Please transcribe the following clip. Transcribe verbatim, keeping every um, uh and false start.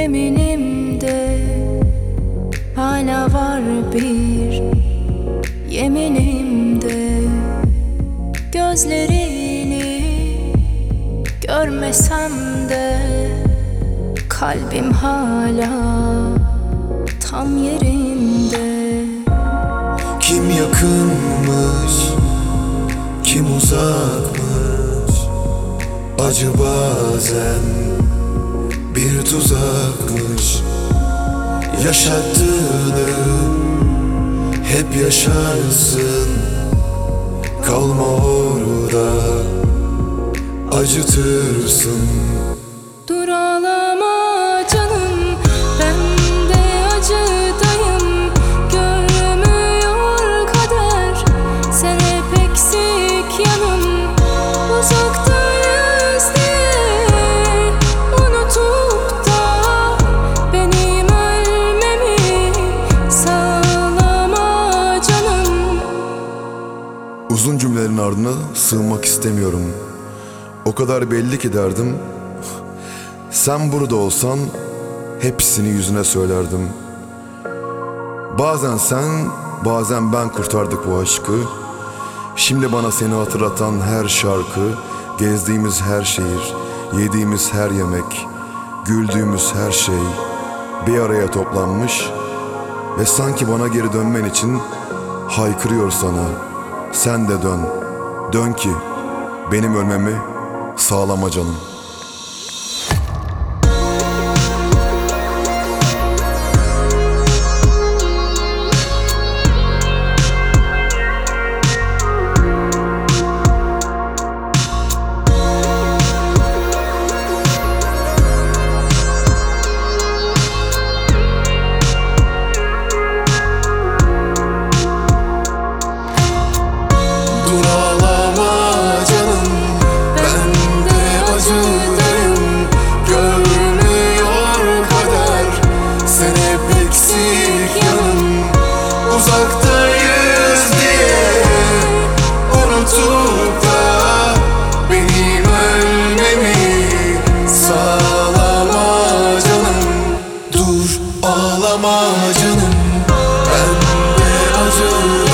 Yeminimde hala var bir yeminimde. Gözlerini görmesem de kalbim hala tam yerinde. Kim yakınmış, kim uzakmış, acı bazen bir tuzakmış. Yaşattığını hep yaşarsın, kalma orada, acıtırsın. Dur ağlama canım, ben de acıdayım. Görmüyor kader, sen hep eksik yanım. Uzaktayız diye unutup da benim ölmemi sağlama canım. Uzun cümlelerin ardına sığmak istemiyorum. O kadar belli ki derdim. Sen burada olsan hepsini yüzüne söylerdim. Bazen sen, bazen ben kurtardık bu aşkı. Şimdi bana seni hatırlatan her şarkı, gezdiğimiz her şehir, yediğimiz her yemek, güldüğümüz her şey bir araya toplanmış ve sanki bana geri dönmen için haykırıyor sana. Sen de dön, dön ki benim ölmemi sağlama canım. Dur ağlama canım, ben de acıdayım. Görmüyor kader, sen hep eksik yanım. Uzaktayız diye unutup da benim ölmemi sağlama canım. Dur ağlama canım, ben de acıdayım.